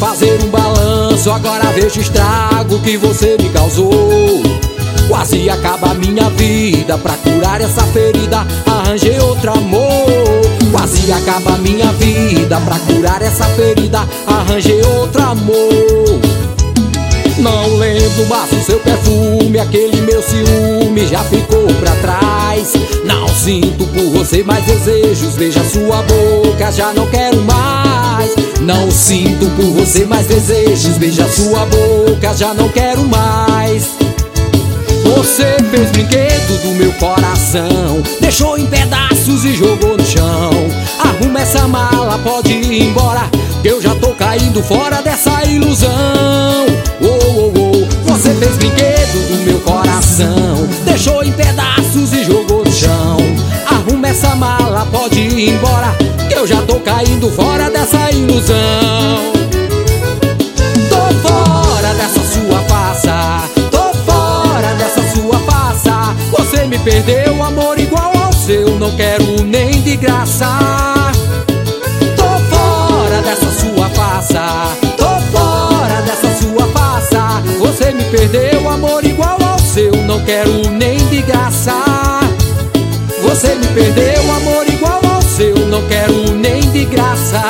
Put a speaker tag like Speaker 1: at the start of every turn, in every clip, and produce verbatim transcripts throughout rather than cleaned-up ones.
Speaker 1: fazer um balanço, agora vejo o estrago que você me causou. Quase acaba a minha vida, pra curar essa ferida arranjei outro amor. Quase acaba a minha vida, pra curar essa ferida arranjei outro amor. Não lembro mais o seu perfume, aquele meu ciúme já ficou pra trás. Não sinto por você mais desejos, veja sua boca, já não quero mais. Não sinto por você mais desejos, veja sua boca, já não quero mais. Você fez brinquedo do meu coração, deixou em pedaços e jogou no chão. Arruma essa mala, pode ir embora, que eu já tô caindo fora dessa ilusão. Oh, oh, oh. Você fez brinquedo do meu coração, deixou em pedaços e jogou no chão. Arruma essa mala, pode ir embora, que eu já tô caindo fora dessa ilusão. Tô fora dessa sua farsa, você me perdeu, amor igual ao seu, não quero nem de graça. Tô fora dessa sua farsa, tô fora dessa sua farsa. Você me perdeu, amor igual ao seu, não quero nem de graça. Você me perdeu, amor igual ao seu, não quero nem de graça.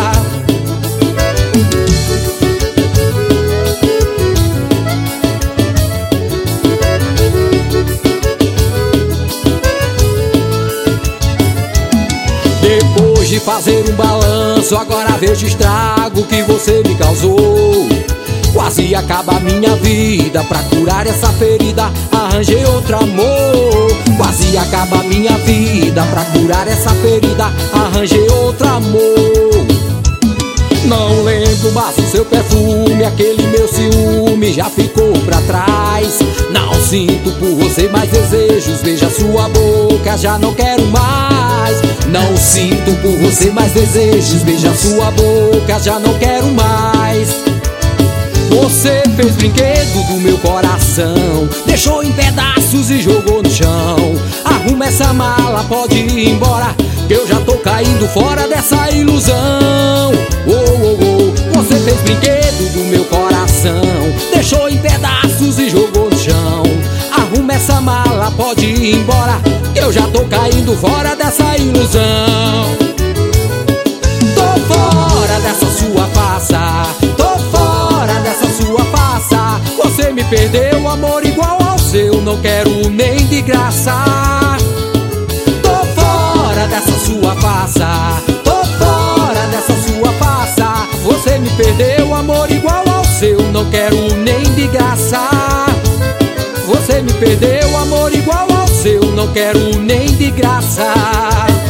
Speaker 1: Depois de fazer um balanço, agora vejo o estrago que você me causou. Quase acaba a minha vida, pra curar essa ferida arranjei outro amor. Quase acaba a minha vida, pra curar essa ferida arranjei outro amor. Não lembro mais o seu perfume, aquele meu ciúme já ficou pra trás. Não sinto por você mais desejos, veja sua boca, já não quero mais. Não sinto por você mais desejos, veja sua boca, já não quero mais. Você fez brinquedo do meu coração, deixou em pedaços e jogou no chão. Arruma essa mala, pode ir embora, que eu já tô caindo fora dessa ilusão. Oh, oh, oh. Você fez brinquedo do meu coração, deixou em pedaços e jogou no chão. Arruma essa mala, pode ir embora, que eu já tô caindo fora dessa ilusão. Tô fora dessa sua farsa, tô fora dessa sua farsa. Você me perdeu, amor igual ao seu, não quero nem de graça. Tô fora dessa sua farsa, tô fora dessa sua farsa. Você me perdeu, amor igual ao seu, não quero nem de graça. Você me perdeu, amor igual ao seu, não quero nem de graça.